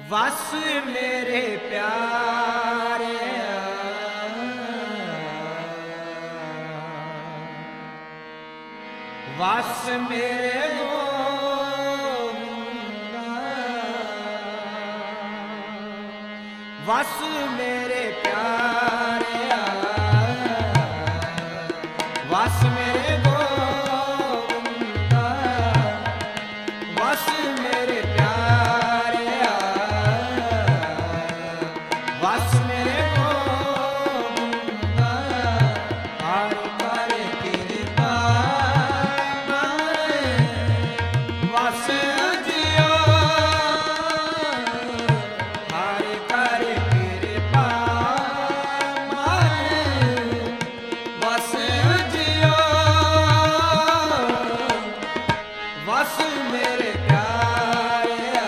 वस मेरे प्यारे वस मेरे गोविंदा वस मेरे प्यारे वस मेरे गोविंदा वस मेरे प्यारे वस मेरे गोविंदा हर कर कृपा वस जियो हर कर कृपा वस जियो वस मेरे प्यारे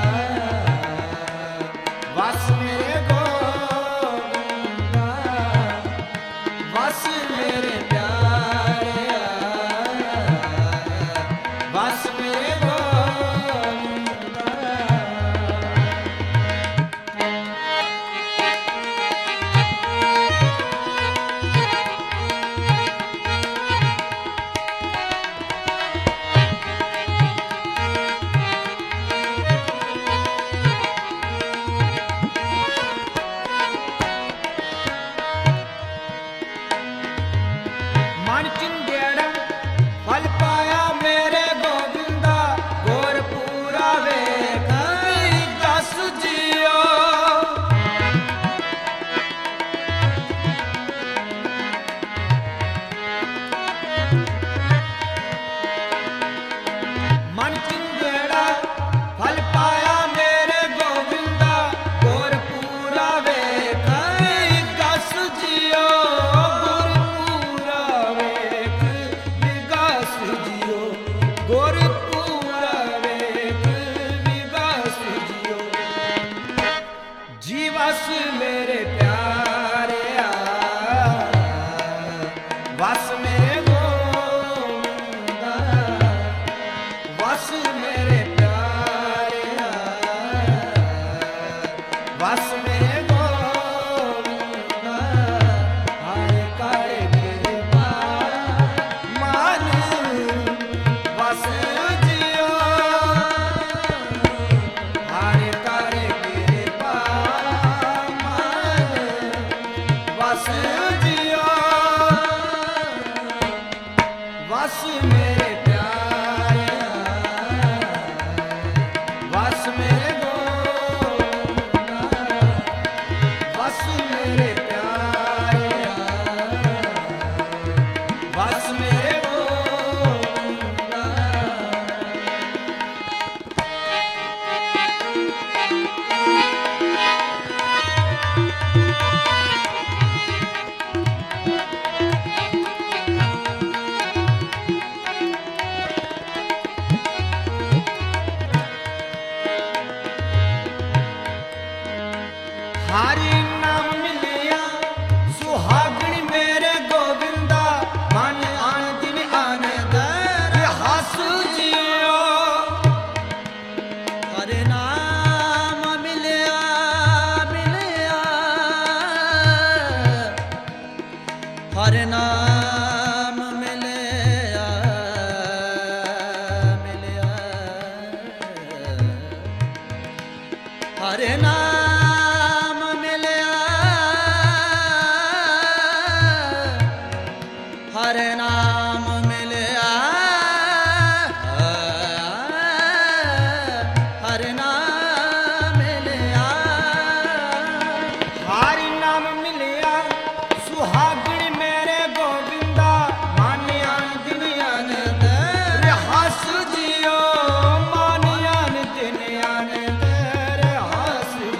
वस मेरे गोविंदा वस मेरे प्यारे वस मेरे गोविंदा। मन चिंदेड़ा फल पाया मेरे गोविंदा गोर पूरा वेख दस जियो मन चिंदेड़ा फल पाया मेरे गोविंदा गोर पूरा वेख दस जियो गोर पूरा वेख विगास जियो गोर पूरा वेख विगास जियो जीवस मेरे प्यारे वस मेरे गोविंदा वस मेरे प्यारे वस मेरे गोविंदा हर कर कृपा मान वस जियो हर कर कृपा मान वस जियो वस मेरे प्यारे वस मेरे गोविंदा वस मेरे प्यारे वस मेरे गोविंदा। हरि नाम मिलिया सुहागण मेरे गोविंदा मन आन दिन आनंद हस जियो हरि नाम मिलिया मिलिया हरि नाम मिलिया मिलिया हरि नाम मिलिया हरे नाम मिलिया हरे नाम मिलिया हरि नाम मिलिया सुहागण मेरे गोविंदा मन आन दिन आनंद हस जियो मन आन दिन आनंद हस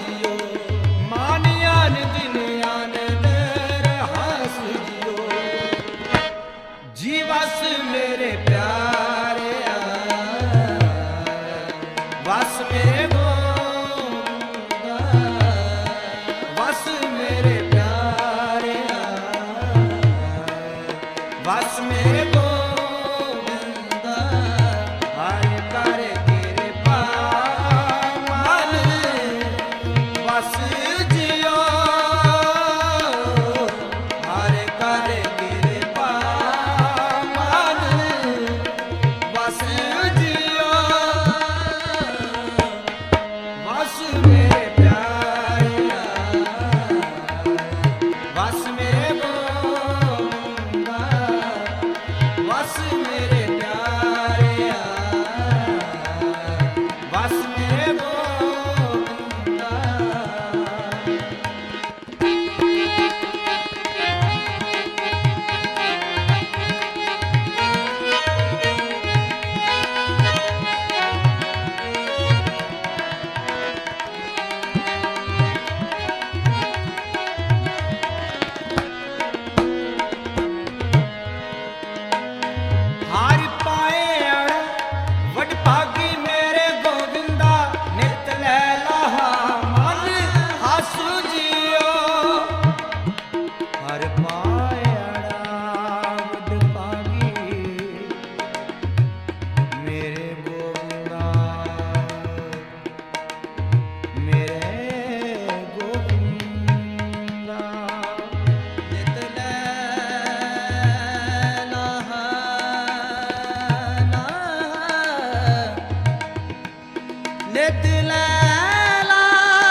नित लैला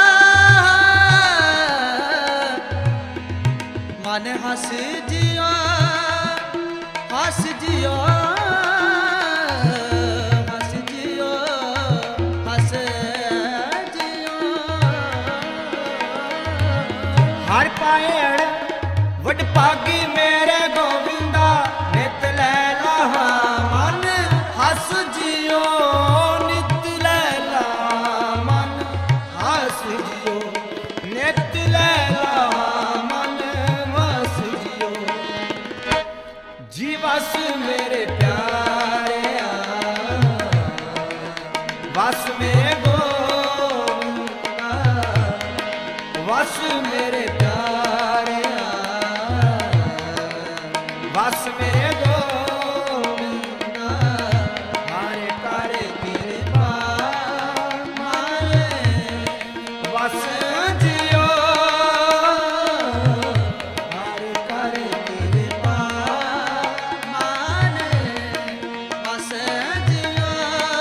मन हस जियो हस जियो हस जियो हस जियो हर पाएड़ वड पागी मेरे गोविंदा नित लैला मन हस जियो नित लैला मन हस जियो नित लैला मन हस जियो जी बस मेरे प्यारे बस मेरे गोविंदा बस मेरे प्यारे बस मेरे गोविंदा मारे करे कृपा मारे बस जियो मारे करे कृपा मारे बस जियो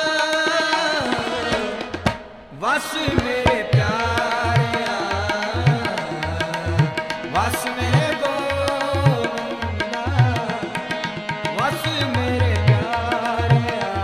बस मेरे प्यारे बस मेरे गोविंदा बस मेरे प्यारे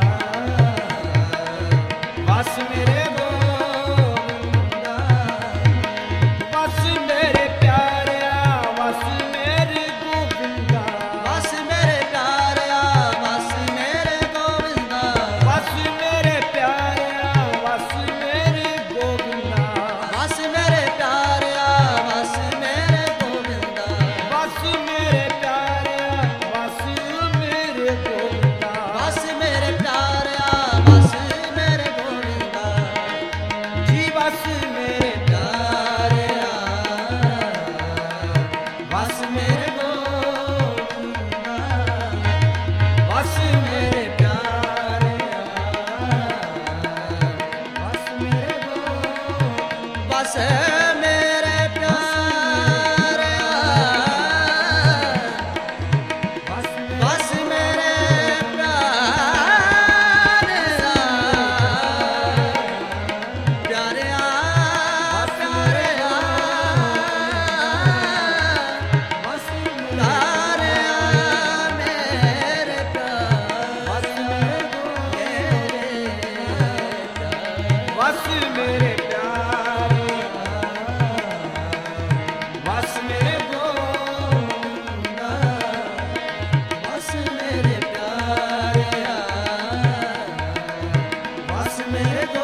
बस मेरे गोविंदा बस मेरे प्यारे बस मेरे गोविंदा बस मेरे प्यारे बस मेरे गोविंदा बस मेरे प्यारे बस मेरे गोविंदा बस मेरे प्यारे बस मेरे गोविंदा बस मेरे प्यारे बस मेरे गोविंदा बस मेरे प्यारे बस मेरे गोविंदा जी बस मेरे प्यारे बस मेरे गोविंदा बस मेरे प्यारे बस मेरे गोविंदा बस मेरे प्यारे बस मेरे प्यारे प्यारे प्यारे बस प्यारे मेरे बस मेरे प्यारे बस मेरे गोविंदा बस मेरे प्यारे बस मेरे